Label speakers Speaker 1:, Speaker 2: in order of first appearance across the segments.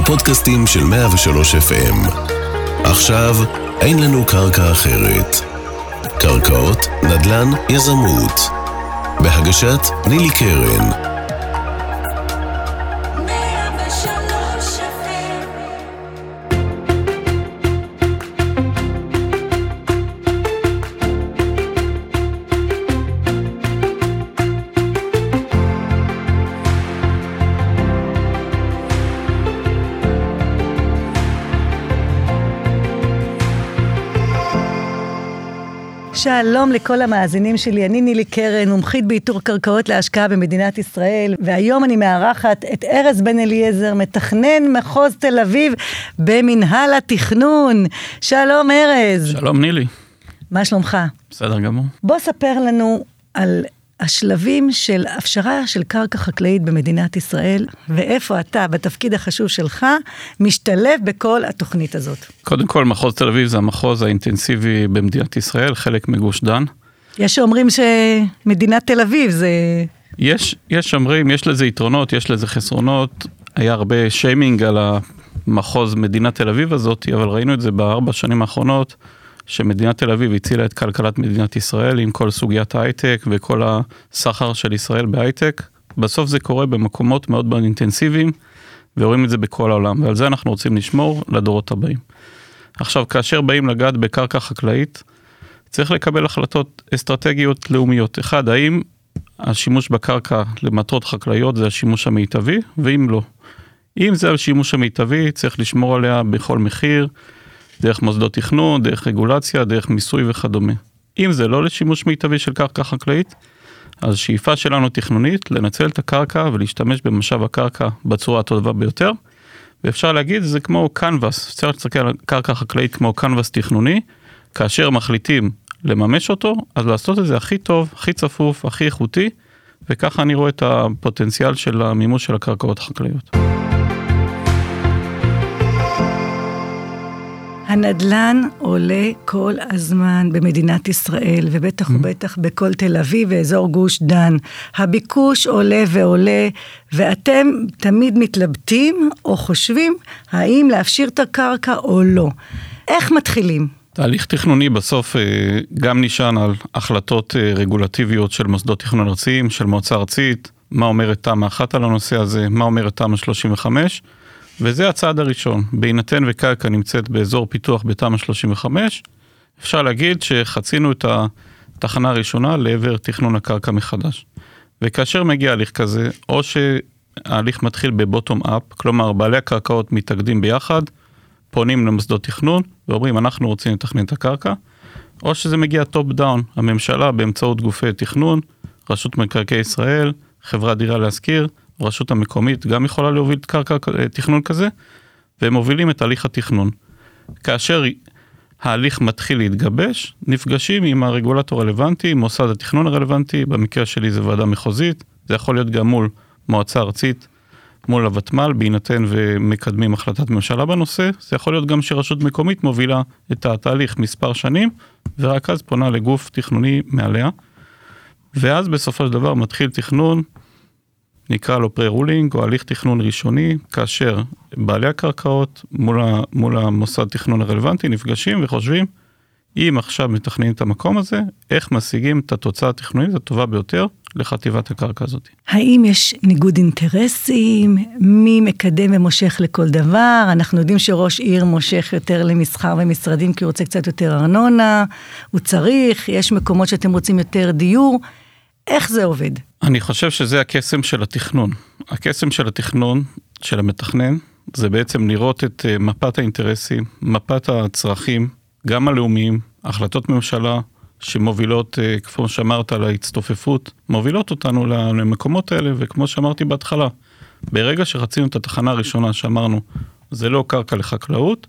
Speaker 1: הפודקאסטים של 103 FM. עכשיו, אין לנו קרקע אחרת. קרקעות, נדל"ן, יזמות. בהגשת נילי קרן.
Speaker 2: שלום לכל המאזינים שלי, אני נילי קרן, מומחית באיתור קרקעות להשקעה במדינת ישראל, והיום אני מארחת את ארז בן אליעזר, מתכנן מחוז תל אביב במנהל התכנון. שלום ארז.
Speaker 3: שלום נילי.
Speaker 2: מה שלומך?
Speaker 3: בסדר גמור.
Speaker 2: בוא ספר לנו על השלבים של הפשרה של קרקע חקלאית במדינת ישראל, ואיפה אתה בתפקיד החשוב שלך משתלב בכל התוכנית הזאת.
Speaker 3: קודם כל, מחוז תל אביב זה המחוז האינטנסיבי במדינת ישראל, חלק מגוש דן.
Speaker 2: יש שאומרים שמדינת תל אביב זה...
Speaker 3: יש אומרים, יש לזה יתרונות, יש לזה חסרונות. היה הרבה שיימינג על המחוז מדינת תל אביב הזאת, אבל ראינו את זה ב4 שנים האחרונות, שמדינת תל אביב הצילה את כלכלת מדינת ישראל עם כל סוגיית ההייטק וכל הסחר של ישראל בהייטק. בסוף זה קורה במקומות מאוד מאוד אינטנסיביים, ורואים את זה בכל העולם, ועל זה אנחנו רוצים לשמור לדורות הבאים. עכשיו, כאשר באים לגעת בקרקע חקלאית, צריך לקבל החלטות אסטרטגיות לאומיות. אחד, האם השימוש בקרקע למטרות חקלאיות זה השימוש המיטבי, ואם לא. אם זה השימוש המיטבי, צריך לשמור עליה בכל מחיר, דרך מוסדות תכנון, דרך רגולציה, דרך מיסוי וכדומה. אם זה לא לשימוש מיטבי של קרקע חקלאית, אז שאיפה שלנו תכנונית, לנצל את הקרקע ולהשתמש במשאב הקרקע בצורה הטובה ביותר, ואפשר להגיד, זה כמו קנבס, אפשר להסתכל על קרקע חקלאית כמו קנבס תכנוני, כאשר מחליטים לממש אותו, אז לעשות את זה הכי טוב, הכי צפוף, הכי איכותי, וככה אני רואה את הפוטנציאל של המימוש של הקרקעות החקלאיות.
Speaker 2: הנדל"ן עולה כל הזמן במדינת ישראל, ובטח ובטח בכל תל אביב ואזור גוש דן. הביקוש עולה ועולה, ואתם תמיד מתלבטים או חושבים האם להפשיר את הקרקע או לא. איך מתחילים?
Speaker 3: תהליך תכנוני בסוף גם נשען על החלטות רגולטיביות של מוסדות תכנון ארציים, של מועצה ארצית, מה אומרת תמ"א 1 על הנושא הזה, מה אומרת תמ"א 35, וזה הצעד הראשון. בהינתן וקרקע נמצאת באזור פיתוח בתמ"א 35, אפשר להגיד שחצינו את התחנה הראשונה לעבר תכנון הקרקע מחדש. וכאשר מגיע הליך כזה, או שההליך מתחיל בבוטום אפ, כלומר בעלי הקרקעות מתאגדים ביחד, פונים למוסדות תכנון ואומרים אנחנו רוצים לתכנן את הקרקע, או שזה מגיע טופ דאון, הממשלה באמצעות גופי תכנון, רשות מקרקעי ישראל, חברת דירה להשכיר, הרשות המקומית גם יכולה להוביל קרקע תכנון כזה, והם מובילים את הליך התכנון. כאשר ההליך מתחיל להתגבש, נפגשים עם הרגולטור הרלוונטי, עם מוסד התכנון הרלוונטי, במקרה שלי זה ועדה מחוזית, זה יכול להיות גם מול מועצה ארצית, מול הוותמ"ל, בהינתן ומקדמים החלטת ממשלה בנושא, זה יכול להיות גם שרשות מקומית מובילה את התהליך מספר שנים, ורק אז פונה לגוף תכנוני מעליה, ואז בסופו של דבר מתחיל תכנון, נקרא לו פרה-רולינג, או הליך תכנון ראשוני, כאשר בעלי הקרקעות מול המוסד תכנון הרלוונטי נפגשים וחושבים, אם עכשיו מתכננים את המקום הזה, איך משיגים את התוצאה התכנונית הטובה ביותר לחטיבת הקרקע הזאת.
Speaker 2: האם יש ניגוד אינטרסים? מי מקדם ומושך לכל דבר? אנחנו יודעים שראש עיר מושך יותר למסחר ומשרדים, כי הוא רוצה קצת יותר ארנונה, הוא צריך, יש מקומות שאתם רוצים יותר דיור, איך זה עובד?
Speaker 3: אני חושב שזה הקסם של התכנון. הקסם של התכנון, של המתכנן, זה בעצם לראות את מפת האינטרסים, מפת הצרכים, גם הלאומיים, החלטות ממשלה שמובילות, כמו שאמרת, להצטופפות, מובילות אותנו למקומות האלה, וכמו שאמרתי בהתחלה, ברגע שחצינו את התחנה הראשונה שאמרנו, זה לא קרקע לחקלאות,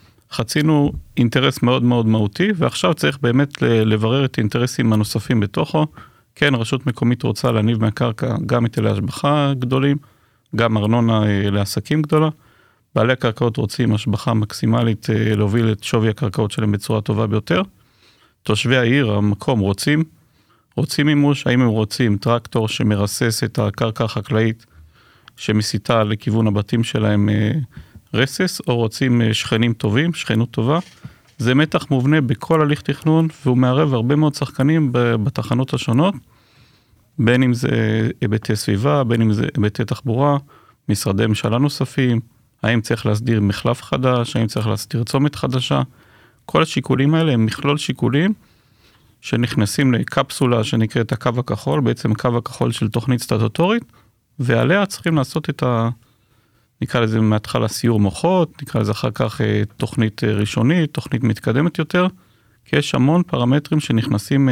Speaker 3: חצינו אינטרס מאוד מאוד מהותי, ועכשיו צריך באמת לברר את האינטרסים הנוספים בתוכו. כן, רשות מקומית רוצה להניב מהקרקע גם היטלי השבחה גדולים, גם ארנונה לעסקים גדולה. בעלי הקרקעות רוצים השבחה מקסימלית להוביל את שווי הקרקעות שלהם בצורה טובה ביותר. תושבי העיר, המקום, רוצים מימוש, האם הם רוצים טרקטור שמרסס את הקרקע החקלאית, שמסיתה לכיוון הבתים שלהם רסס, או רוצים שכנים טובים, שכנות טובה. זה מתח מובנה בכל הליך תכנון, והוא מערב הרבה מאוד שחקנים בתחנות השונות, בין אם זה היבטי סביבה, בין אם זה היבטי תחבורה, משרדי ממשלה נוספים, האם צריך להסדיר מחלף חדש, האם צריך להסדיר צומת חדשה. כל השיקולים האלה הם מכלול שיקולים שנכנסים לקפסולה שנקראת הקו הכחול, בעצם הקו הכחול של תוכנית סטטוטורית, ועליה צריכים לעשות את נקרא לזה מההתחלה סיור מוחות, נקרא לזה אחר כך תוכנית ראשונית, תוכנית מתקדמת יותר, כי יש המון פרמטרים שנכנסים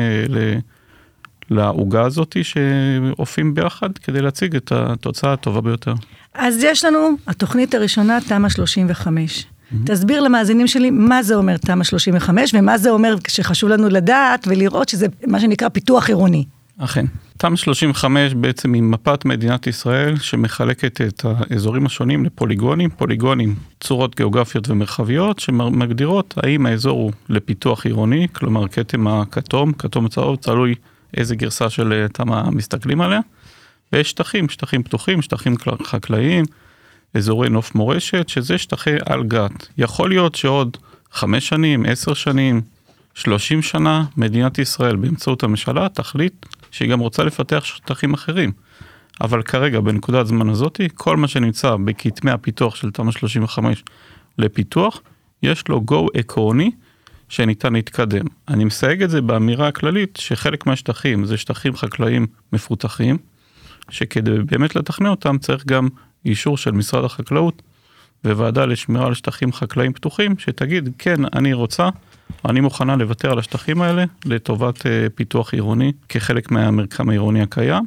Speaker 3: לעוגה הזאת שהופים ביחד כדי להציג את התוצאה הטובה ביותר.
Speaker 2: אז יש לנו התוכנית הראשונה, תמ"א 35. תסביר למאזינים שלי מה זה אומר תמ"א 35, ומה זה אומר שחשוב לנו לדעת ולראות שזה מה שנקרא פיתוח עירוני.
Speaker 3: אכן. תמ"א 35 בעצם היא מפת מדינת ישראל שמחלקת את האזורים השונים לפוליגונים, פוליגונים, צורות גיאוגרפיות ומרחביות שמגדירות האם האזור הוא לפיתוח עירוני, כלומר כתם הכתום, כתום צהוב, תלוי איזה גרסה של תמ"א מסתכלים עליה, ויש שטחים פתוחים, שטחים חקלאיים, אזורי נוף מורשת, שזה שטחי על גת. יכול להיות שעוד 5 שנים, 10 שנים, 30 שנה, מדינת ישראל באמצעות הממשלה תחליט שהיא גם רוצה לפתח שטחים אחרים. אבל כרגע, בנקודת זמן הזאת, כל מה שנמצא בכתמי הפיתוח של תמ"א 35 לפיתוח, יש לו גו עקרוני שניתן להתקדם. אני מסייג את זה באמירה הכללית שחלק מהשטחים זה שטחים חקלאיים מפותחים, שכדי באמת לתכנן אותם צריך גם אישור של משרד החקלאות וועדה לשמירה על שטחים חקלאיים פתוחים, שתגיד, כן, אני רוצה, אני מוכנה לוותר על השטחים האלה לטובת פיתוח עירוני כחלק מהמרקם העירוני הקיים,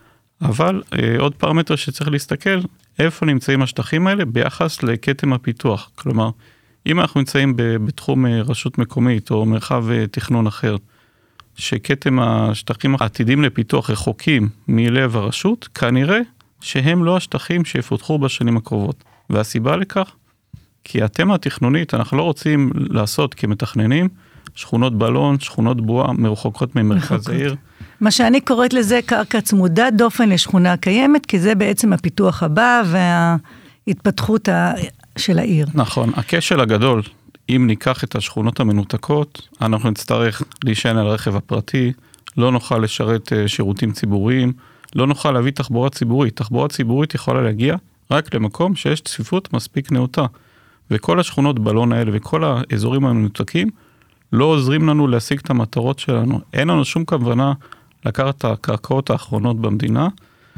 Speaker 3: אבל עוד פרמטר שצריך להסתכל, איפה נמצאים השטחים האלה ביחס לכתם הפיתוח. כלומר, אם אנחנו נמצאים בתחום רשות מקומית או מרחב תכנון אחר, שכתם השטחים העתידים לפיתוח רחוקים מלב הרשות, כנראה שהם לא השטחים שיפותחו בשנים הקרובות. והסיבה לכך, כי התמה התכנונית, אנחנו לא רוצים לעשות כמתכננים, שכונות בלון, שכונות בועה, מרוחקות ממרכז העיר.
Speaker 2: מה שאני קוראת לזה קרקע צמודת דופן לשכונה הקיימת, כי זה בעצם הפיתוח הבא וההתפתחות של העיר.
Speaker 3: נכון, הכשל הגדול, אם ניקח את השכונות המנותקות, אנחנו נצטרך להישען על הרכב הפרטי, לא נוכל לשרת שירותים ציבוריים, לא נוכל להביא תחבורה ציבורית. תחבורה ציבורית יכולה להגיע רק למקום שיש צפיפות מספיק נאותה. וכל השכונות בלון האלה וכל האזורים המנותקים לא עוזרים לנו להשיג את המטרות שלנו. אין לנו שום כוונה לקחת את הקרקעות האחרונות במדינה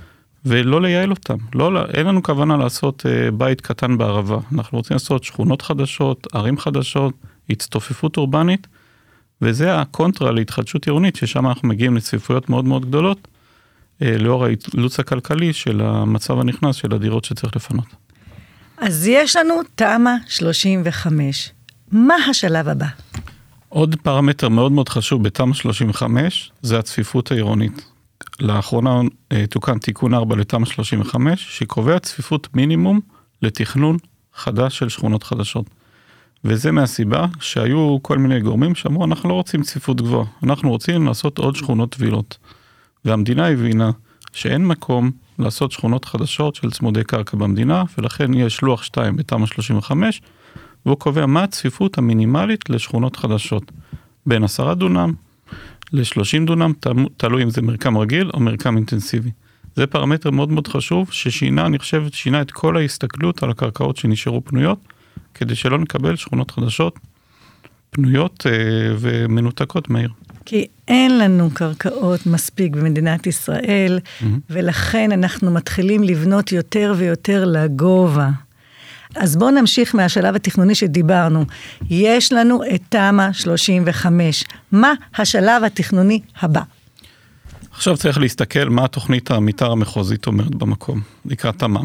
Speaker 3: ולא לייעל אותם. אין לנו כוונה לעשות בית קטן בערבה. אנחנו רוצים לעשות שכונות חדשות, ערים חדשות, הצטופפות אורבנית, וזה הקונטרה להתחדשות עירונית, ששם אנחנו מגיעים לצפיפויות מאוד מאוד גדולות, לאור האילוץ הכלכלי של המצב הנכנס של הדירות שצריך לפנות.
Speaker 2: אז יש לנו תמ"א 35. מה השלב הבא?
Speaker 3: עוד פרמטר מאוד מאוד חשוב בתמ"א 35, זה הצפיפות העירונית. לאחרונה תוקן תיקון 4 לתמ"א 35, שקובע צפיפות מינימום לתכנון חדש של שכונות חדשות. וזה מהסיבה שהיו כל מיני גורמים שאמרו, אנחנו לא רוצים צפיפות גבוהה, אנחנו רוצים לעשות עוד שכונות וילות. והמדינה הבינה שאין מקום לעשות שכונות חדשות של צמודי קרקע במדינה, ולכן יש לוח 2 בתמ"א 35, והוא קובע מה הצפיפות המינימלית לשכונות חדשות. בין 10 דונם ל-30 דונם, תלוי אם זה מרקם רגיל או מרקם אינטנסיבי. זה פרמטר מאוד מאוד חשוב, ששינה, אני חושב, שינה את כל ההסתכלות על הקרקעות שנשארו פנויות, כדי שלא נקבל שכונות חדשות פנויות ומנותקות מהעיר.
Speaker 2: כי אין לנו קרקעות מספיק במדינת ישראל, ולכן אנחנו מתחילים לבנות יותר ויותר לגובה. אז בואו נמשיך מהשלב התכנוני שדיברנו. יש לנו את תמ"א 35. מה השלב התכנוני הבא?
Speaker 3: עכשיו צריך להסתכל מה התוכנית המתאר המחוזית אומרת במקום, לקראת תמ"מ.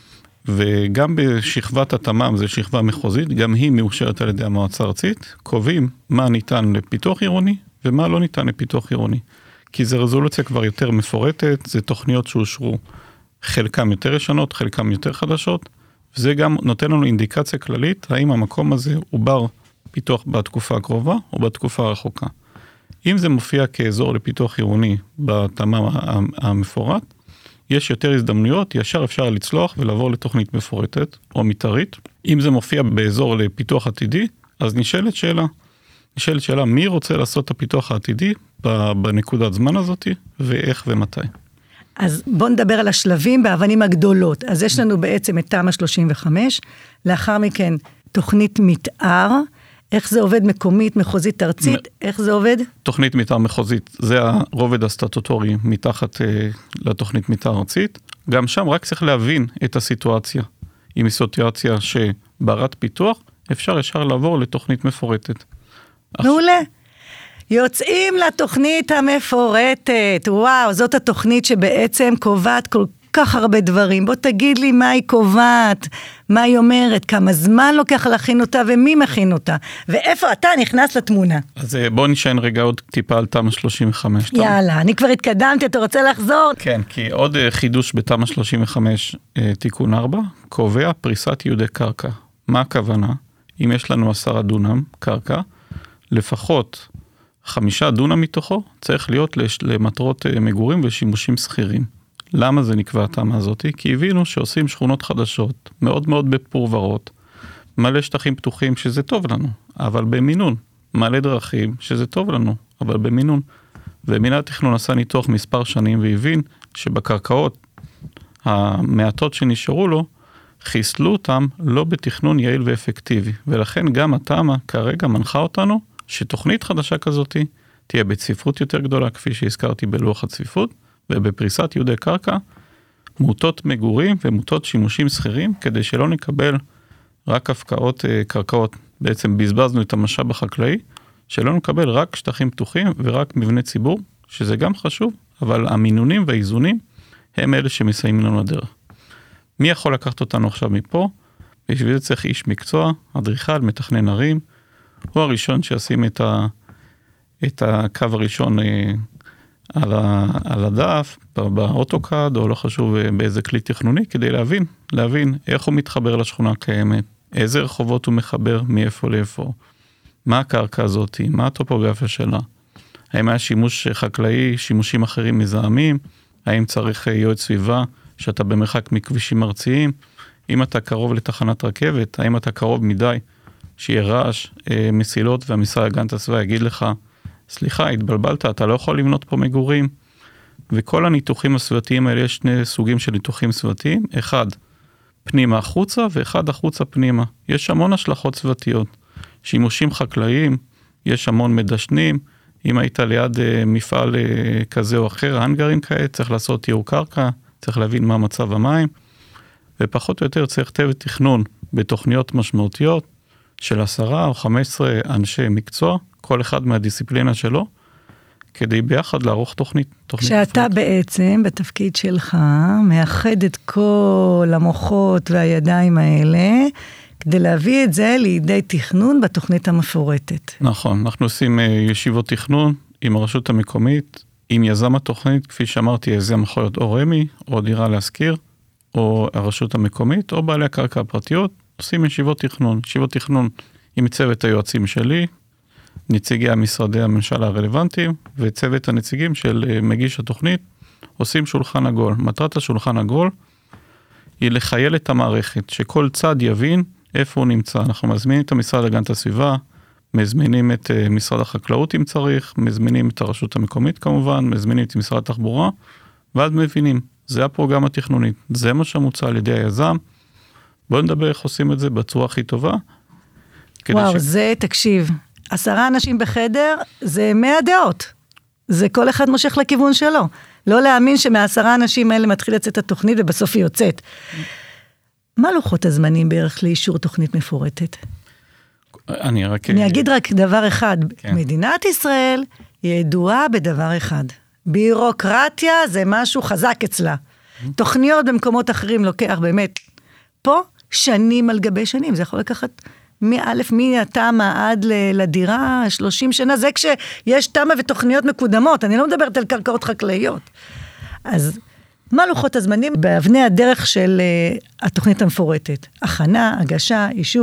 Speaker 3: וגם בשכבת התמ"מ, זה שכבה מחוזית, גם היא מאושרת על ידי המועצה הארצית, קובעים מה ניתן לפיתוח עירוני, ומה לא ניתן לפיתוח עירוני. כי זה רזולוציה כבר יותר מפורטת, זה תוכניות שאושרו חלקם יותר ישנות, חלקם יותר חדשות, וזה גם נותן לנו אינדיקציה כללית, האם המקום הזה הוא בר פיתוח בתקופה הקרובה או בתקופה הרחוקה. אם זה מופיע כאזור לפיתוח עירוני בתמ"מ המפורט, יש יותר הזדמנויות, ישר אפשר לצלוח ולעבור לתוכנית מפורטת או מתארית. אם זה מופיע באזור לפיתוח עתידי, אז נשאלת שאלה, מי רוצה לעשות את הפיתוח העתידי בנקודת זמן הזאת, ואיך ומתי.
Speaker 2: אז בואו נדבר על השלבים באבנים הגדולות. אז יש לנו בעצם את תמ"א 35, לאחר מכן תוכנית מתאר, איך זה עובד מקומית, מחוזית, ארצית, איך זה עובד?
Speaker 3: תוכנית מתאר מחוזית, זה הרובד הסטטוטורי מתחת לתוכנית מתאר ארצית. גם שם רק צריך להבין את הסיטואציה. אם היא סיטואציה שברת פיתוח, אפשר ישר לעבור לתוכנית מפורטת.
Speaker 2: מעולה. יוצאים לתוכנית המפורטת. וואו, זאת התוכנית שבעצם קובעת כל כך הרבה דברים. בוא תגיד לי מה היא קובעת, מה היא אומרת, כמה זמן לוקח להכין אותה ומי מכין אותה, ואיפה אתה נכנס לתמונה.
Speaker 3: אז בוא נשען רגע עוד טיפה על תמ"א 35.
Speaker 2: יאללה, אני כבר התקדמתי, אתה רוצה לחזור?
Speaker 3: כן, כי עוד חידוש בתמ"א 35 תיקון 4, קובע פריסת ייעודי קרקע. מה הכוונה? אם יש לנו 10 דונם קרקע, לפחות 5 דונם מתוכו צריך להיות למטרות מגורים ושימושים סחירים. למה זה נקבע התמ"א הזאת? כי הבינו שעושים שכונות חדשות, מאוד מאוד בפורברות, מלא שטחים פתוחים שזה טוב לנו, אבל במינון, מלא דרכים שזה טוב לנו, אבל במינון. ומינהל התכנון עשה ניתוח מספר שנים והבין שבקרקעות המעטות שנשארו לו, חיסלו אותם לא בתכנון יעיל ואפקטיבי, ולכן גם התמ"א כרגע מנחה אותנו שתוכנית חדשה כזאת תהיה בצפיפות יותר גדולה, כפי שהזכרתי בלוח הצפיפות, ובפריסת ייעודי קרקע, מוטות מגורים ומוטות שימושים סחירים, כדי שלא נקבל רק הפקעות קרקעות, בעצם בזבזנו את המשאב החקלאי, שלא נקבל רק שטחים פתוחים ורק מבני ציבור, שזה גם חשוב, אבל המינונים והאיזונים הם אלה שמסיימים לנו הדרך. מי יכול לקחת אותנו עכשיו מפה? בשביל זה צריך איש מקצוע, אדריכל, מתכנן ערים, הוא הראשון שישים את הקו הראשון על הדף, באוטוקאד, או לא חשוב באיזה כלי תכנוני, כדי להבין איך הוא מתחבר לשכונה הקיימת, איזה רחובות הוא מחבר, מאיפה לאיפה, מה הקרקע הזאת, מה הטופוגרפיה שלה, האם היה שימוש חקלאי, שימושים אחרים מזהמים, האם צריך יועץ סביבה, שאתה במרחק מכבישים ארציים, אם אתה קרוב לתחנת רכבת, האם אתה קרוב מדי, שיהיה רעש, מסילות, והמשרד להגנת הסביבה יגיד לך, סליחה, התבלבלת, אתה לא יכול לבנות פה מגורים, וכל הניתוחים הסביבתיים האלה, יש 2 סוגים של ניתוחים סביבתיים, אחד פנימה החוצה, ואחד החוצה פנימה. יש המון השלכות סביבתיות, שימושים חקלאיים, יש המון מדשנים, אם היית ליד מפעל כזה או אחר, האנגרים כאלה, צריך לעשות טיהור קרקע, צריך להבין מה מצב המים, ופחות או יותר צריך תכנון בתוכניות משמעותיות, של 10 או 15 אנשי מקצוע, כל אחד מהדיסציפלינה שלו, כדי ביחד לערוך תוכנית.
Speaker 2: כשאתה בעצם, בתפקיד שלך, מאחד את כל המוחות והידיים האלה, כדי להביא את זה לידי תכנון בתוכנית המפורטת.
Speaker 3: נכון, אנחנו עושים ישיבות תכנון עם הרשות המקומית, עם יזם התוכנית, כפי שאמרתי, יזם יכול להיות או רמי, או דירה להשכיר, או הרשות המקומית, או בעלי הקרקע הפרטיות, עושים ישיבות תכנון עם צוות היועצים שלי, נציגי המשרדי הממשלה הרלוונטיים, וצוות הנציגים של מגיש התוכנית, עושים שולחן עגול. מטרת השולחן עגול היא לחייל את המערכת, שכל צד יבין איפה הוא נמצא. אנחנו מזמינים את המשרד להגנת הסביבה, מזמינים את משרד החקלאות אם צריך, מזמינים את הרשות המקומית כמובן, מזמינים את משרד התחבורה, ואז מבינים, זה הפרוגרמה התכנונית, זה מה שמוצע על ידי היזם, בואו נדבר איך עושים את זה בצורה הכי טובה.
Speaker 2: וואו, זה, תקשיב, 10 אנשים בחדר, זה 100 דעות. זה כל אחד מושך לכיוון שלו. לא להאמין שמ10 אנשים האלה מתחיל לצאת התוכנית, ובסוף היא יוצאת. מה לוחות הזמנים בערך לאישור תוכנית מפורטת? אני אגיד רק דבר אחד. כן. מדינת ישראל ידועה בדבר אחד. בירוקרטיה זה משהו חזק אצלה. תוכניות במקומות אחרים לוקח באמת פה שנים על גבי שנים. זה יכול לקחת מהתמה עד לדירה 30 שנה. זה כשיש תמה ותוכניות מקודמות. אני לא מדברת על קרקעות חקלאיות. אז מה לוחות הזמנים באבני הדרך של התוכנית המפורטת? הכנה, הגשה, אישור,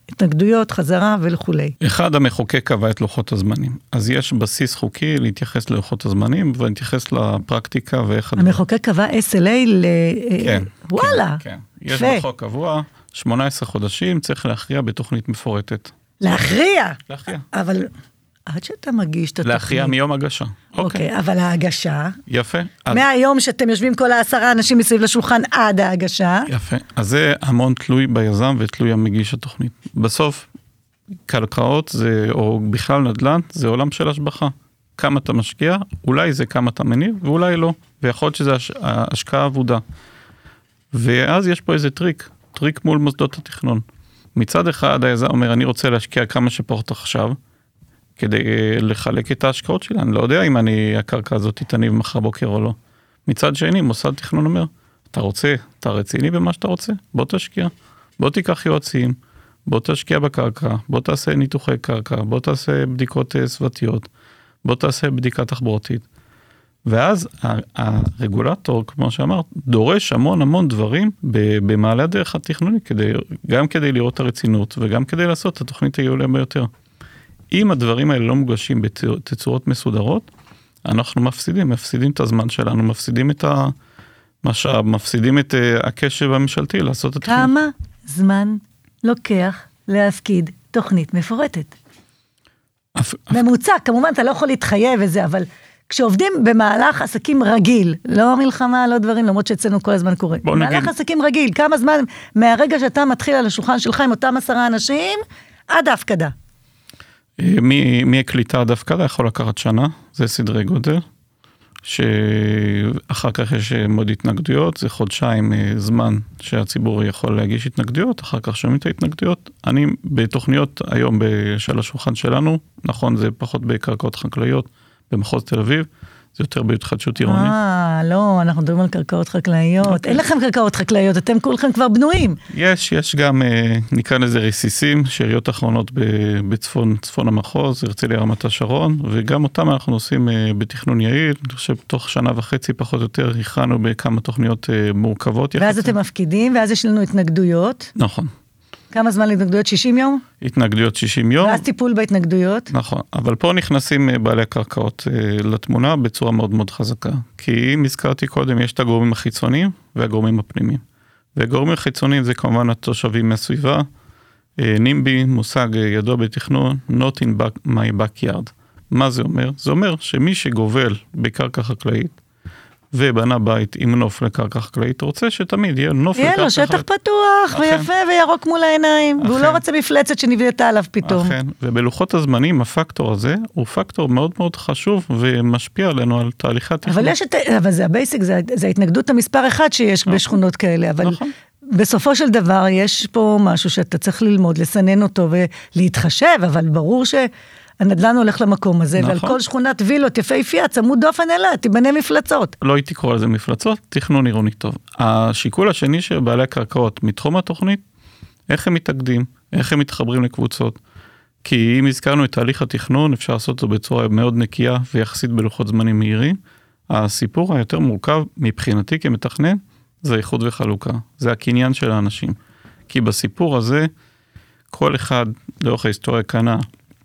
Speaker 2: התנגדויות, חזרה וכולי.
Speaker 3: אחד, המחוקק קבע את לוחות הזמנים. אז יש בסיס חוקי להתייחס ללוחות הזמנים, ולהתייחס לפרקטיקה ואיך...
Speaker 2: המחוקק קבע SLA
Speaker 3: כן.
Speaker 2: וואלה.
Speaker 3: כן. יש בחוק קבוע, 18 חודשים, צריך להכריע בתוכנית מפורטת.
Speaker 2: להכריע?
Speaker 3: להכריע.
Speaker 2: אבל עד שאתה מגיש את התוכנית...
Speaker 3: להכריע מיום הגשה.
Speaker 2: אוקיי, אבל ההגשה...
Speaker 3: יפה.
Speaker 2: מהיום שאתם יושבים כל 10 אנשים מסביב לשולחן עד ההגשה...
Speaker 3: יפה. אז זה המון תלוי ביזם ותלוי המגיש התוכנית. בסוף, קרקעות זה, או בכלל נדל"ן, זה עולם של השבחה. כמה אתה משקיע, אולי זה כמה אתה מניב, ואולי לא. ויכול להיות שזה השקעה עבודה. ואז יש פה איזה טריק מול מוסדות התכנון. מצד אחד, היזם אומר, אני רוצה להשקיע כמה שפחות עכשיו, כדי לחלק את ההשקעות שלה. אני לא יודע אם הקרקע הזאת תניב מחר בוקר או לא. מצד שני, מוסד תכנון אומר, אתה רציני במה שאתה רוצה? בוא תשקיע. בוא תיקח יועצים, בוא תשקיע בקרקע, בוא תעשה ניתוחי קרקע, בוא תעשה בדיקות סביבתיות, בוא תעשה בדיקה תחבורתית. ואז הרגולטור, כמו שאמרת, דורש המון דברים במעלה הדרך התכנוני, גם כדי לראות את הרצינות, וגם כדי לעשות את התוכנית היעילה ביותר. אם הדברים האלה לא מוגשים בתצורות מסודרות, אנחנו מפסידים את הזמן שלנו, מפסידים את המשאב, מפסידים את הקשב הממשלתי לעשות את התוכנית.
Speaker 2: כמה זמן לוקח להפקיד תוכנית מפורטת? ממוצע, כמובן אתה לא יכול להתחייב וזה, אבל כשעובדים במהלך עסקים רגיל, לא מלחמה, לא דברים, למרות שאצלנו כל הזמן קורה. במהלך עסקים רגיל, כמה זמן מהרגע שאתה מתחיל על השולחן שלך עם אותם 10 אנשים, עד ההפקדה?
Speaker 3: מהקליטה עד ההפקדה יכול לקחת שנה, זה סדרי גודל, שאחר כך יש מאוד התנגדויות, זה חודשיים זמן שהציבור יכול להגיש התנגדויות, אחר כך שומעים את ההתנגדויות. אני בתוכניות היום של השולחן שלנו, נכון, זה פחות בקרקעות חקלאיות, במחוז תל אביב, זה יותר בהתחדשות עירונית.
Speaker 2: לא, אנחנו מדברים על קרקעות חקלאיות. אין לכם קרקעות חקלאיות, אתם כולכם כבר בנויים.
Speaker 3: יש גם, נקרא לזה רסיסים, שאריות אחרונות בצפון המחוז, הרצליה רמת השרון, וגם אותם אנחנו עושים בתכנון יעיל, אני חושב תוך 1.5 שנה פחות או יותר, הכרענו בכמה תוכניות מורכבות.
Speaker 2: ואז אתם מפקידים, ואז יש לנו התנגדויות.
Speaker 3: נכון.
Speaker 2: כמה זמן להתנגדויות? 60 יום?
Speaker 3: התנגדויות 60 יום.
Speaker 2: ואז טיפול בהתנגדויות?
Speaker 3: נכון, אבל פה נכנסים בעלי הקרקעות לתמונה בצורה מאוד מאוד חזקה. כי אם הזכרתי קודם, יש את הגורמים החיצוניים והגורמים הפנימיים. והגורמים החיצוניים זה כמובן התושבים מהסביבה. נימבי, מושג ידוע בתכנון, not in my backyard. מה זה אומר? זה אומר שמי שגובל בקרקע חקלאית, ובנה בית עם נוף לקרקע חקלאית, רוצה שתמיד יהיה נוף לקרקע חקלאית.
Speaker 2: יהיה לו שטח פתוח ויפה וירוק מול העיניים, והוא לא רוצה מפלצת שנבדתה עליו פתאום.
Speaker 3: אכן, ובלוחות הזמנים הפקטור הזה הוא פקטור מאוד מאוד חשוב ומשפיע עלינו על תהליכי התכנון.
Speaker 2: אבל זה הבייסיק, זה ההתנגדות המספר 1 שיש בשכונות כאלה, אבל בסופו של דבר יש פה משהו שאתה צריך ללמוד, לסנן אותו ולהתחשב, אבל ברור הנדל"ן הולך למקום הזה, ועל כל שכונת וילות יפהפייה, צמוד דופן אליה, תיבנה מפלצות.
Speaker 3: לא הייתי קורא לזה מפלצות, תכנון עירוני טוב. השיקול השני של בעלי הקרקעות מתחום התוכנית, איך הם מתאגדים, איך הם מתחברים לקבוצות. כי אם הזכרנו את תהליך התכנון, אפשר לעשות אותו בצורה מאוד נקייה, ויחסית בלוחות זמנים מהירים. הסיפור היותר מורכב מבחינתי כמתכנן, זה איחוד וחלוקה. זה הקניין של האנשים. כי בסיפור הזה, כל אחד לאורך ההיסטוריה קנה,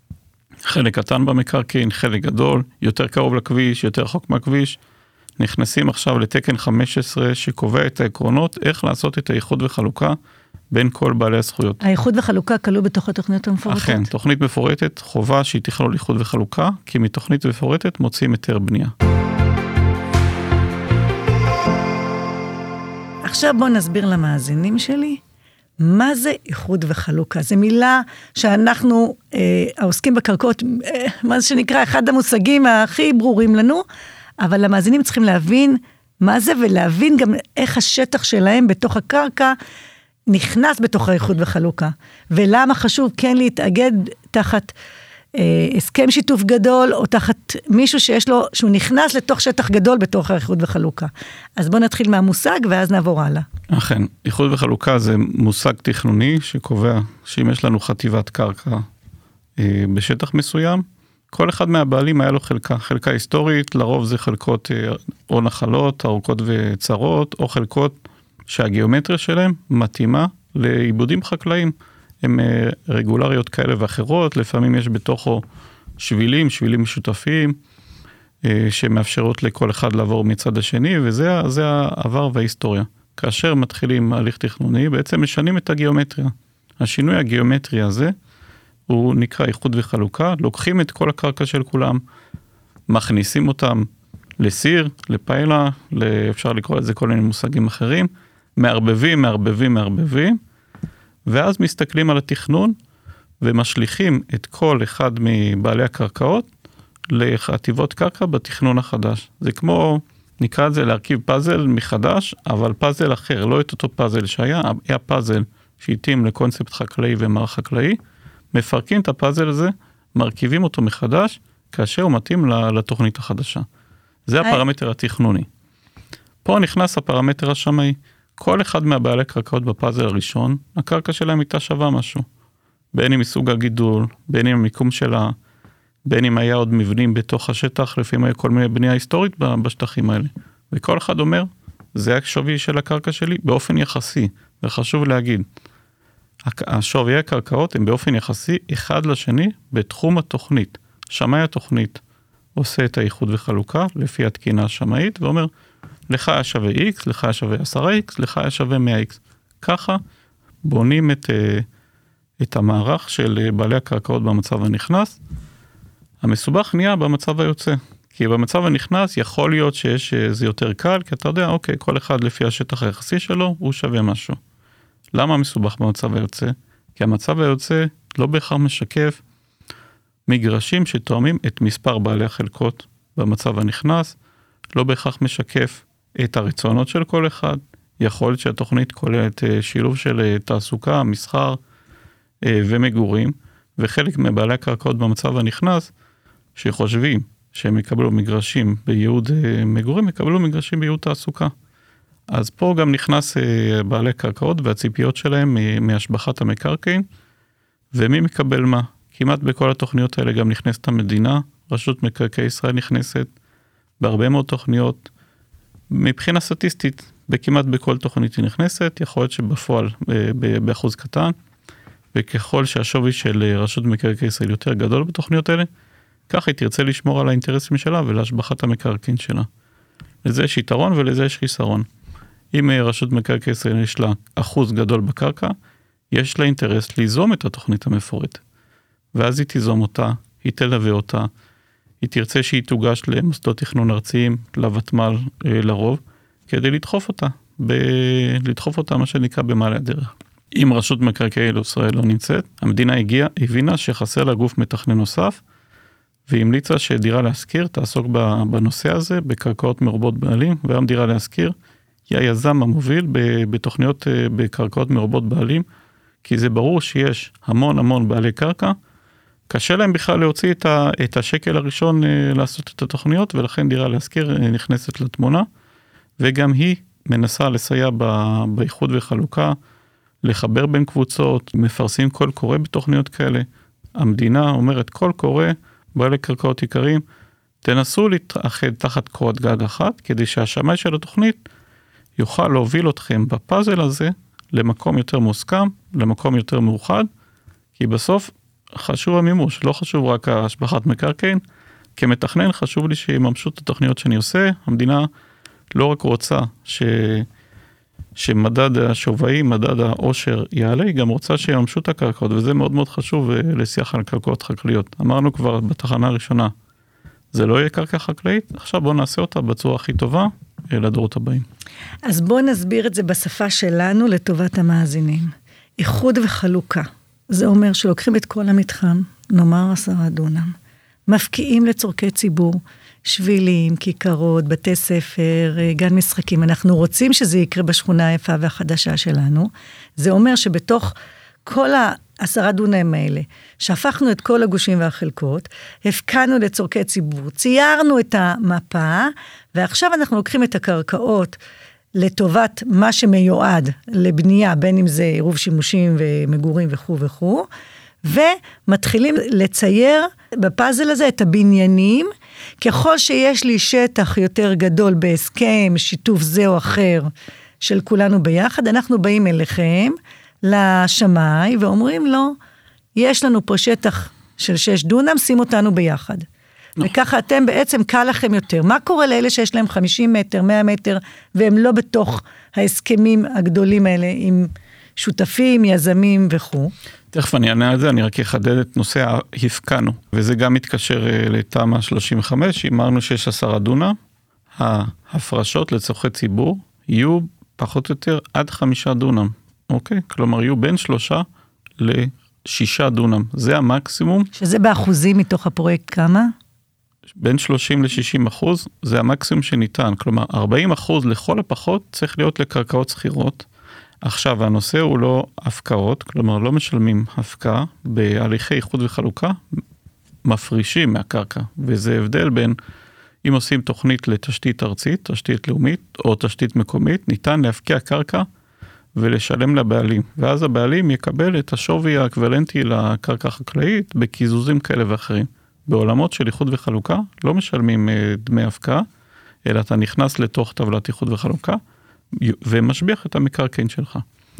Speaker 3: חלק קטן במקרקעין, חלק גדול, יותר קרוב לכביש, יותר רחוק מהכביש, נכנסים עכשיו לתקן 15 שקובע את העקרונות, איך לעשות את האיחוד וחלוקה בין כל בעלי הזכויות.
Speaker 2: האיחוד וחלוקה כלוא בתוך התוכניות המפורטת?
Speaker 3: אכן, תוכנית מפורטת, חובה שהיא תכלול איחוד וחלוקה, כי מתוכנית מפורטת מוצאים היתר בנייה.
Speaker 2: עכשיו בוא נסביר למאזינים שלי, מה זה איחוד וחלוקה? זו מילה שאנחנו העוסקים בקרקעות, מה זה שנקרא אחד המושגים הכי ברורים לנו, אבל המאזינים צריכים להבין מה זה, ולהבין גם איך השטח שלהם בתוך הקרקע נכנס בתוך האיחוד וחלוקה, ולמה חשוב כן להתאגד תחת הסכם שיתוף גדול, או תחת מישהו שהוא נכנס לתוך שטח גדול בתוך האיחוד וחלוקה. אז בואו נתחיל מהמושג, ואז נעבור הלאה.
Speaker 3: אכן, איחוד וחלוקה זה מושג תכנוני, שקובע שאם יש לנו חטיבת קרקע בשטח מסוים, כל אחד מהבעלים היה לו חלקה היסטורית, לרוב זה חלקות או נחלות, ארוכות וצרות, או חלקות שהגיאומטריה שלהם מתאימה לעיבודים חקלאיים. הן רגולריות כאלה ואחרות, לפעמים יש בתוכו שבילים משותפים, שמאפשרות לכל אחד לעבור מצד השני, וזה העבר וההיסטוריה. כאשר מתחילים הליך תכנוני, בעצם משנים את הגיאומטריה. השינוי הגיאומטרי הזה, הוא נקרא איחוד וחלוקה, לוקחים את כל הקרקע של כולם, מכניסים אותם לסיר, לפיילה, אפשר לקרוא לזה כל מיני מושגים אחרים, מערבבים, ואז מסתכלים על התכנון, ומשליכים את כל אחד מבעלי הקרקעות, לחטיבות קרקע בתכנון החדש. זה כמו, נקרא את זה להרכיב פאזל מחדש, אבל פאזל אחר, לא את אותו פאזל שהיה, היה פאזל שהתאים לקונספט חקלאי ומערך חקלאי, מפרקים את הפאזל הזה, מרכיבים אותו מחדש, כאשר הוא מתאים לתוכנית החדשה. זה הפרמטר התכנוני. פה נכנס הפרמטר השמאי. כל אחד מהבעלי קרקעות בפאזל הראשון, הקרקע שלהם הייתה שווה משהו. בין אם מסוג הגידול, בין אם המיקום שלה, בין אם היה עוד מבנים בתוך השטח, לפעמים היה כל מיני בנייה היסטורית בשטחים האלה. וכל אחד אומר, זה השווי של הקרקע שלי באופן יחסי, וחשוב להגיד, השווי הקרקעות הם באופן יחסי אחד לשני בתחום התוכנית. שמאי התוכנית עושה את האיחוד וחלוקה לפי התקינה השמאית, ואומר, לך היה שווה X, לך היה שווה 10X, לך היה שווה 100X. ככה בונים את המערך של בעלי הקרקעות במצב הנכנס. המסובך נהיה במצב היוצא, כי במצב הנכנס יכול להיות שזה יותר קל, כי אתה יודע, אוקיי, כל אחד לפי השטח היחסי שלו, הוא שווה משהו. למה מסובך במצב היוצא? כי המצב היוצא לא בהכרח משקף מגרשים שתואמים את מספר בעלי החלקות במצב הנכנס, לא בהכרח משקף את הרצונות של כל אחד, יכול להיות שהתוכנית כוללת שילוב של תעסוקה, מסחר ומגורים, וחלק מבעלי הקרקעות במצב הנכנס, שחושבים שהם יקבלו מגרשים בייעוד מגורים, יקבלו מגרשים בייעוד תעסוקה. אז פה גם נכנס בעלי קרקעות והציפיות שלהם מהשבחת המקרקעין, ומי מקבל מה? כמעט בכל התוכניות האלה גם נכנסת המדינה, רשות מקרקעי ישראל נכנסת, בהרבה מאוד תוכניות, מבחינה סטטיסטית, בכמעט בכל תוכנית היא נכנסת, יכול להיות שבפועל באחוז קטן, וככל שהשווי של רשות מקרקעי ישראל יותר גדול בתוכניות האלה, כך היא תרצה לשמור על האינטרסים שלה ולהשבחת המקרקעין שלה. לזה יש יתרון ולזה יש חיסרון. אם רשות מקרקעי ישראל יש לה אחוז גדול בקרקע, יש לה אינטרס ליזום את התוכנית המפורטת. ואז היא תיזום אותה, היא תלווה אותה, היא תרצה שהיא תוגש למוסדות תכנון ארציים, לוותמ"ל לרוב, כדי לדחוף אותה מה שנקרא במעלה הדרך. אם רשות מקרקעי ישראל לא נמצאת, המדינה הבינה שחסר לה גוף מתכנן נוסף, והמליצה שדירה להשכיר תעסוק בנושא הזה, בקרקעות מרובות בעלים, והיום דירה להשכיר היא היזם המוביל בתוכניות בקרקעות מרובות בעלים, כי זה ברור שיש המון בעלי קרקע, קשה להם בכלל להוציא את השקל הראשון לעשות את התוכניות, ולכן דירה להשכיר נכנסת לתמונה, וגם היא מנסה לסייע באיחוד וחלוקה, לחבר בין קבוצות, מפרסים קול קורא בתוכניות כאלה. המדינה אומרת קול קורא, בעלי קרקעות עיקריים, תנסו להתאחד תחת קורת גג אחת, כדי שהשמאי של התוכנית יוכל להוביל אתכם בפאזל הזה, למקום יותר מוסכם, למקום יותר מאוחד, כי בסוף חשוב המימוש, לא חשוב רק השבחת מקרקעין, כמתכנן חשוב לי שיממשו את התוכניות שאני עושה, המדינה לא רק רוצה שמדד השוויי, מדד העושר יעלה, היא גם רוצה שיממשו את הקרקעות, וזה מאוד מאוד חשוב לשיח על קרקעות חקלאיות. אמרנו כבר בתחנה הראשונה, זה לא יהיה קרקע חקלאית, עכשיו בואו נעשה אותה בצורה הכי טובה לדורות הבאים.
Speaker 2: אז בואו נסביר את זה בשפה שלנו לטובת המאזינים. איחוד וחלוקה, זה אומר שלוקחים את כל המתחם, נאמר 10 דונם, מפקיעים לצורכי ציבור, שבילים, כיכרות, בתי ספר, גן משחקים. אנחנו רוצים שזה יקרה בשכונה היפה והחדשה שלנו. זה אומר שבתוך כל 10 דונם האלה, שהפכנו את כל הגושים והחלקות, הפקענו לצורכי ציבור, ציירנו את המפה, ועכשיו אנחנו לוקחים את הקרקעות לטובת מה שמיועד לבנייה, בין אם זה עירוב שימושים ומגורים וכו', ומתחילים לצייר בפאזל הזה את הבניינים, ככל שיש לי שטח יותר גדול בהסכם, שיתוף זה או אחר של כולנו ביחד, אנחנו באים אליכם לשמאי, ואומרים לו, יש לנו פה שטח של 6 דונם, שים אותנו ביחד. וככה אתם בעצם קל לכם יותר. מה קורה לאלה שיש להם 50 מטר, 100 מטר, והם לא בתוך ההסכמים הגדולים האלה, עם שותפים, יזמים וכו'?
Speaker 3: תכף אני אענה על זה, אני רק אחדד את נושא ההפקענו, וזה גם מתקשר לתמ"א 35, אמרנו שיש 10 דונם, ההפרשות לצורכי ציבור יהיו פחות או יותר עד 5 דונם, אוקיי? כלומר, יהיו בין 3 ל6 דונם, זה המקסימום.
Speaker 2: שזה באחוזים מתוך הפרויקט כמה?
Speaker 3: בין 30 ל-60%, זה המקסימום שניתן, כלומר 40% לכל הפחות צריך להיות לקרקעות שכירות. עכשיו הנושא הוא לא הפקעות, כלומר לא משלמים הפקעה, בהליכי איחוד וחלוקה מפרישים מהקרקע, וזה הבדל בין אם עושים תוכנית לתשתית ארצית, תשתית לאומית או תשתית מקומית, ניתן להפקיע קרקע ולשלם לבעלים, ואז הבעלים יקבל את השווי האקוולנטי לקרקע החקלאית בקיזוזים כאלה ואחרים. בעולמות של איחוד וחלוקה לא משלמים דמי הפקעה, אלא אתה נכנס לתוך טבלת איחוד וחלוקה, ומשביח את המקרקעין שלך.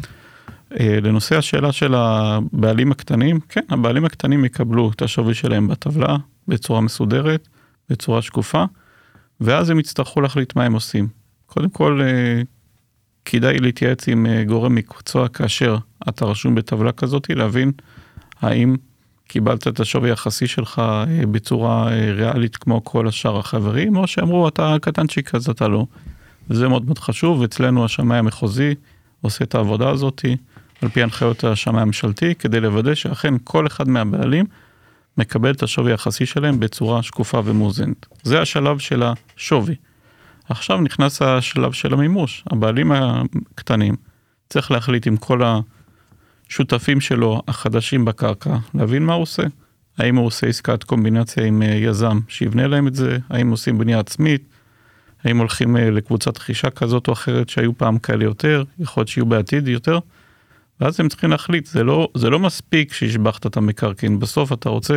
Speaker 3: לנושא השאלה של הבעלים הקטנים, כן, הבעלים הקטנים יקבלו את השווי שלהם בטבלה, בצורה מסודרת, בצורה שקופה, ואז הם יצטרכו להחליט מה הם עושים. קודם כל, כדאי להתייעץ עם גורם מקצוע כאשר אתה רשום בטבלה כזאת, להבין האם קיבלת את השווי היחסי שלך בצורה ריאלית כמו כל השאר החברים, או שאמרו אתה קטנצ'יק אז אתה לא. זה מאוד מאוד חשוב, אצלנו השמאי המחוזי עושה את העבודה הזאת, על פי הנחיות השמאי הממשלתי, כדי לוודא שאכן כל אחד מהבעלים מקבל את השווי היחסי שלהם בצורה שקופה ומאוזנת. זה השלב של השווי. עכשיו נכנס השלב של המימוש. הבעלים הקטנים צריך להחליט עם כל השותפים שלו החדשים בקרקע, להבין מה הוא עושה. האם הוא עושה עסקת קומבינציה עם יזם שיבנה להם את זה, האם עושים בנייה עצמית, האם הולכים לקבוצת רכישה כזאת או אחרת שהיו פעם כאלה יותר, יכול להיות שיהיו בעתיד יותר, ואז הם צריכים להחליט, זה לא מספיק שהשבחת את המקרקעין, בסוף אתה רוצה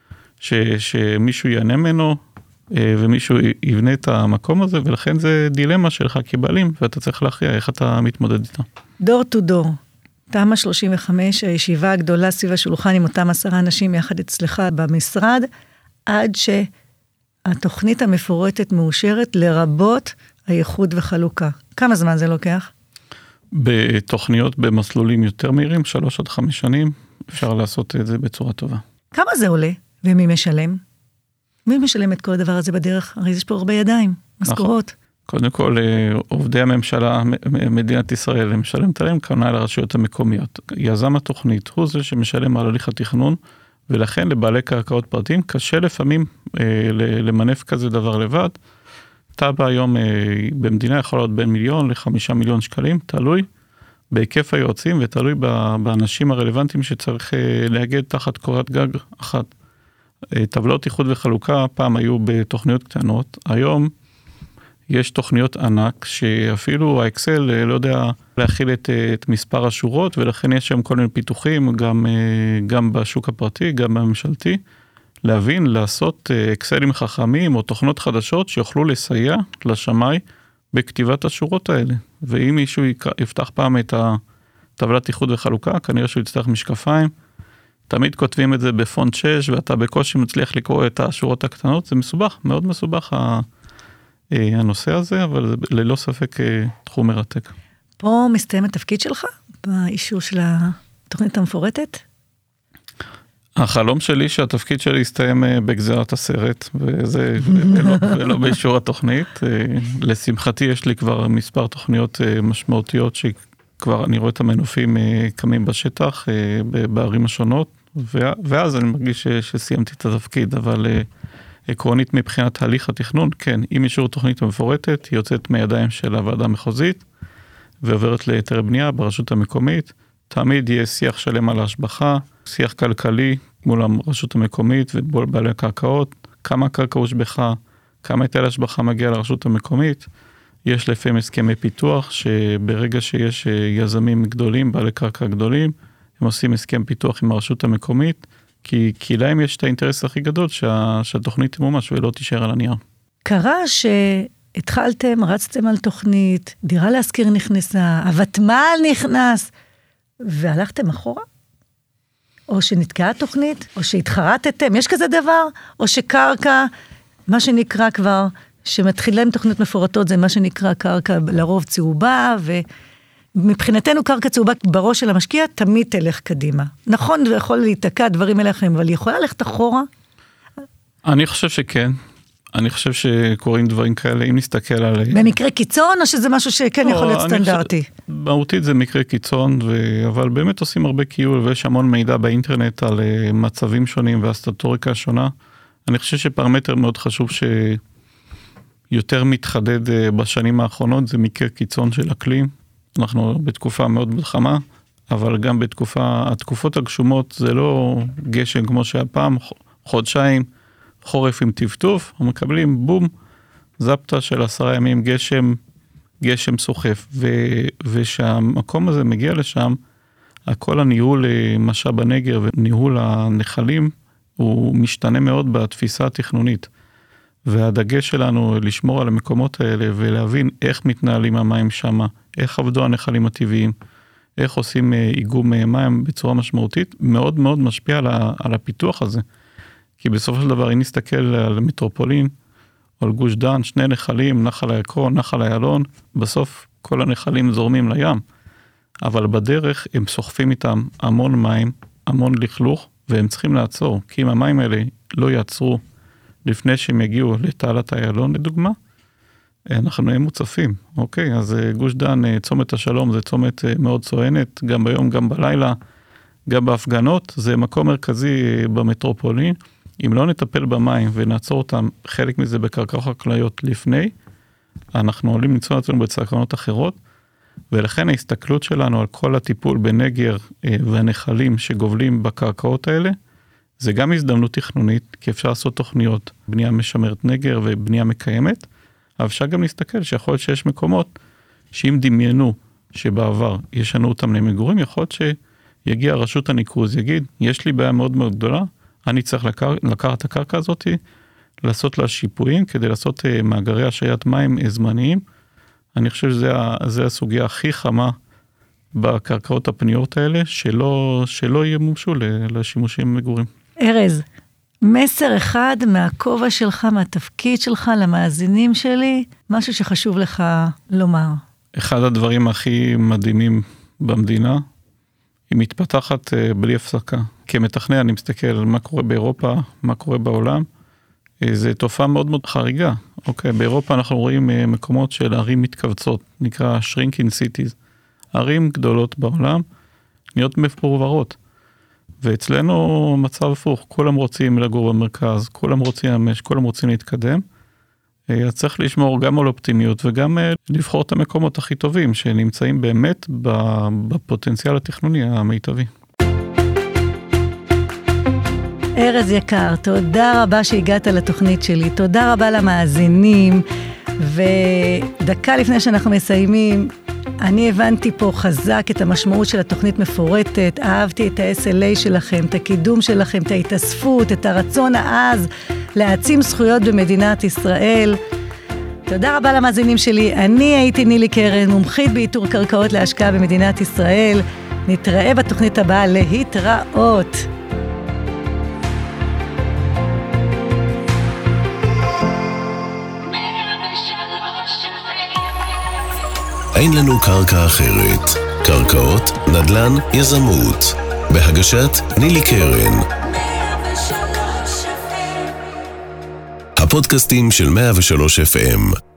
Speaker 3: שמישהו יענה ממנו, ומישהו יבנה את המקום הזה, ולכן זה דילמה שלך כבעלים, ואתה צריך להכריע איך אתה מתמודד איתה.
Speaker 2: דור טו דור, תמ"א 35, הישיבה הגדולה סביב השולחן עם אותם 10 אנשים יחד אצלך במשרד, עד שהתוכנית המפורטת מאושרת לרבות הייחוד וחלוקה. כמה זמן זה לוקח?
Speaker 3: בתוכניות במסלולים יותר מהירים, 3 עד 5 שנים, אפשר לעשות את זה בצורה טובה.
Speaker 2: כמה זה עולה? ומי משלם? מי משלם את כל הדבר הזה בדרך? הרי יש פה הרבה ידיים, משכורות.
Speaker 3: קודם כל, עובדי הממשלה, מדינת ישראל, משלם תלם כמונה לרשויות המקומיות. יזם התוכנית הוא זה שמשלם על הליך התכנון, ולכן לבעלי קרקעות פרטיים קשה לפעמים למנף כזה דבר לבד. תב"ע היום במדינה יכול להיות בין 1 מיליון ל5 מיליון שקלים, תלוי בהיקף היועצים ותלוי באנשים הרלוונטיים שצריך להגד תחת קורת גג אחת. טבלות איחוד וחלוקה פעם היו בתוכניות קטנות, היום יש תוכניות ענק שאפילו האקסל לא יודע להכיל את מספר השורות, ולכן יש שם כל מיני פיתוחים גם בשוק הפרטי, גם בממשלתי, להבין, לעשות אקסלים חכמים או תוכנות חדשות שיוכלו לסייע לשמאי בכתיבת השורות האלה. ואם מישהו יפתח פעם את הטבלת איחוד וחלוקה, כנראה שהוא יצטרך משקפיים, תמיד כותבים את זה בפונט 6, ואתה בקושי מצליח לקרוא את השורות הקטנות, זה מסובך, מאוד מסובך הנושא הזה, אבל זה ללא ספק תחום מרתק.
Speaker 2: פה מסתיים התפקיד שלך, באישור של התוכנית המפורטת?
Speaker 3: החלום שלי שהתפקיד שלי יסתיים בגזרת הסרט, וזה ולא באישור התוכנית. לשמחתי יש לי כבר מספר תוכניות משמעותיות שכבר אני רואה את המנופים קמים בשטח בערים השונות, ואז אני מרגיש שסיימתי את התפקיד, אבל עקרונית מבחינת הליך התכנון, כן, אם אישור תוכנית המפורטת, היא יוצאת מידיים של הוועדה המחוזית, ועוברת ליתר בנייה ברשות המקומית, תמיד יהיה שיח שלם על ההשבחה, שיח כלכלי מול הרשות המקומית ומול בעלי הקרקעות, כמה קרקע הושבחה, כמה היטל השבחה מגיע לרשות המקומית, יש לפעמים הסכמי פיתוח, שברגע שיש יזמים גדולים, בעלי קרקע גדולים, הם עושים הסכם פיתוח עם הרשות המקומית, כי להם יש את האינטרס הכי גדול שהתוכנית תמומש ולא תישאר על הנייר.
Speaker 2: קרה שהתחלתם, רצתם על תוכנית, דירה להשכיר נכנסה, הוותמ"ל נכנס, והלכתם אחורה? או שנתקעה תוכנית? או שהתחרטתם? יש כזה דבר? או שקרקע, מה שנקרא כבר, שמתחילים תוכניות מפורטות, זה מה שנקרא קרקע לרוב צהובה, ומבחינתנו קרקע צהובה בראש של המשקיע, תמיד תלך קדימה. נכון, זה יכול להתקע דברים אליכם, אבל היא יכולה ללכת אחורה?
Speaker 3: אני חושב שכן. אני חושב שקוראים דברים כאלה, אם נסתכל על...
Speaker 2: במקרה קיצון, או שזה משהו שכן יכול להיות סטנדרטי?
Speaker 3: מהותית זה מקרה קיצון, אבל באמת עושים הרבה קיול, ויש המון מידע באינטרנט על מצבים שונים והסטטוריקה שונה. אני חושב שפרמטר מאוד חשוב שיותר מתחדד בשנים האחרונות, זה מקרה קיצון של אקלים. אנחנו בתקופה מאוד מלחמה, אבל גם התקופות הגשומות זה לא גשם כמו שהפעם, חודשיים, חורף עם טפטוף, ומקבלים בום, זפטה של 10 ימים גשם סוחף, ושהמקום הזה מגיע לשם, כל הניהול משאב הנגר וניהול הנחלים, הוא משתנה מאוד בתפיסה התכנונית, והדגש שלנו לשמור על המקומות האלה, ולהבין איך מתנהלים המים שם, איך עבדו הנחלים הטבעיים, איך עושים איגום מים בצורה משמעותית, מאוד מאוד משפיע על הפיתוח הזה. כי בסופו של דבר, אם נסתכל על מטרופולין, או על גוש דן, 2 נחלים, נחל העקרון, נחל איילון, בסוף כל הנחלים זורמים לים. אבל בדרך הם סוחפים איתם המון מים, המון לכלוך, והם צריכים לעצור. כי אם המים האלה לא יעצרו לפני שהם יגיעו לתעלת איילון, לדוגמה, אנחנו נהיה מוצפים. אוקיי, אז גוש דן, צומת השלום, זה צומת מאוד צוענת, גם ביום, גם בלילה, גם בהפגנות, זה מקום מרכזי במטרופולין. אם לא נטפל במים ונעצור אותם, חלק מזה בקרקעות חקלאיות לפני, אנחנו עולים למצוא עצמנו בסכנות אחרות, ולכן ההסתכלות שלנו על כל הטיפול בנגר והנחלים שגובלים בקרקעות האלה, זה גם הזדמנות תכנונית, כי אפשר לעשות תוכניות, בנייה משמרת נגר ובנייה מקיימת, אבל אפשר גם להסתכל שיכול להיות שיש מקומות, שאם דמיינו שבעבר ישנו אותם למגורים, יכול להיות שיגיע רשות הניקוז, יגיד, יש לי בעיה מאוד מאוד גדולה, אני צריך לקחת את הקרקע הזאת, לעשות לה שיפועים, כדי לעשות מאגרי השעיית מים זמניים. אני חושב שזה הסוגיה הכי חמה בקרקעות הפניות האלה, שלא ימומשו לשימושים מגורים.
Speaker 2: ארז, מסר אחד מהכובע שלך, מהתפקיד שלך, למאזינים שלי, משהו שחשוב לך לומר.
Speaker 3: אחד הדברים הכי מדהימים במדינה, היא מתפתחת בלי הפסקה. כמתכנן אני מסתכל על מה קורה באירופה, מה קורה בעולם. זו תופעה מאוד מאוד חריגה. אוקיי, באירופה אנחנו רואים מקומות של ערים מתכווצות, נקרא shrinking cities. ערים גדולות בעולם, נהיות מפורברות. ואצלנו מצב הפוך, כולם רוצים לגור במרכז, כולם רוצים למש, כולם רוצים להתקדם. אז צריך לשמור גם על אופטימיות וגם לבחור את המקומות הכי טובים שנמצאים באמת בפוטנציאל התכנוני המיטבי.
Speaker 2: ארז יקר, תודה רבה שהגעת לתוכנית שלי, תודה רבה למאזינים, ודקה לפני שאנחנו מסיימים, אני הבנתי פה חזק את המשמעות של התוכנית מפורטת, אהבתי את ה-SLA שלכם, את הקידום שלכם, את ההתאספות, את הרצון העז להעצים זכויות במדינת ישראל. תודה רבה למאזינים שלי, אני הייתי נילי קרן, מומחית באיתור קרקעות להשקעה במדינת ישראל. נתראה בתוכנית הבאה, להתראות.
Speaker 1: אין לנו קרקע אחרת. קרקעות, נדל"ן, יזמות. בהגשת נילי קרן. הפודקאסטים של 103 FM.